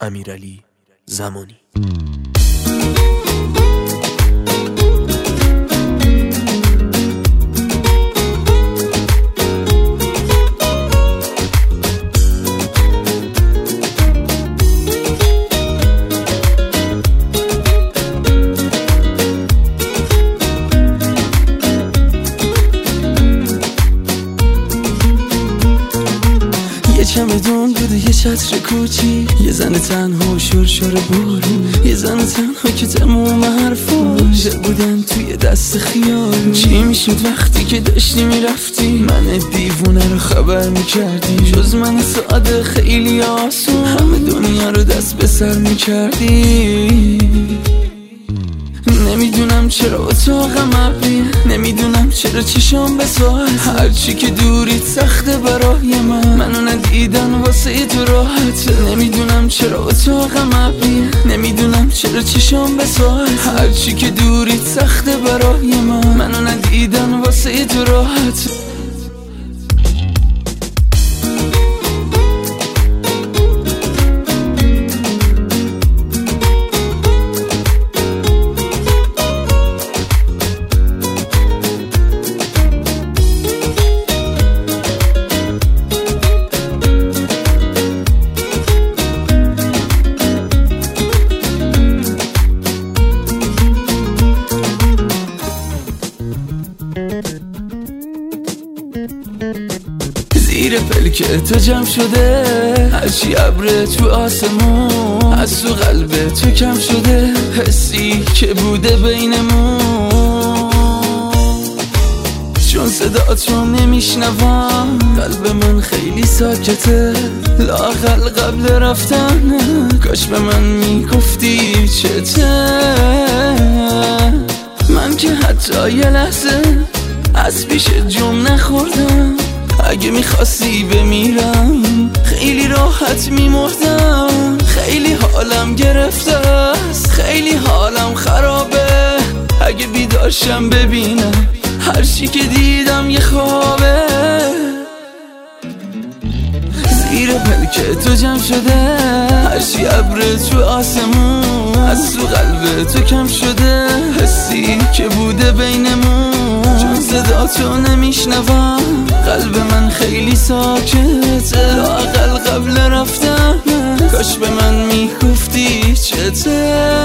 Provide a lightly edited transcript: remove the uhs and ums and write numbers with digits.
امیرعلی زمانی. چمدون بوده یه چتر کوچی، یه زن تنها شرشر بارون، یه زن تنها که تموم حرفاش بودن توی دست خیال. چی میشد وقتی که داشتی میرفتی، من دیوونه رو خبر میکردی، جز من ساده خیلی آسون همه دنیا رو دست به سر میکردی. نمیدونم چرا اتاقم ابریه، نمیدونم چرا چشام به ساعت، هرچی که دوریت سخته برای منو ندیدن واسه تو راحته. نمیدونم چرا اتاقم ابریه، نمیدونم چرا چشام به ساعت، هرچی که دوریت سخته برای منو ندیدن واسه تو راحته. زیر پلک تو جمع شده هرچی ابر تو آسمون، از تو قلب تو کم شده حسی که بوده بینمون. چون صدا تو نمیشنوم قلب من خیلی ساکته، لااقل قبل رفتن کاش به من میگفتی چته. من که حتی یه لحظه از پیش جون نخوردم، اگه میخواستی بمیرم خیلی راحت میمردم. خیلی حالم گرفته است، خیلی حالم خرابه، اگه بیدارشم ببینم هرچی که دیدم یه خوابه. زیر پلک تو جمع شده هرچی ابر تو آسمون، از تو قلب تو کم شده حسی که بوده بینمون. چون صدا تو نمیشنوم قلب من خیلی ساکته، لااقل قبل رفتن کاش به من میگفتی چته.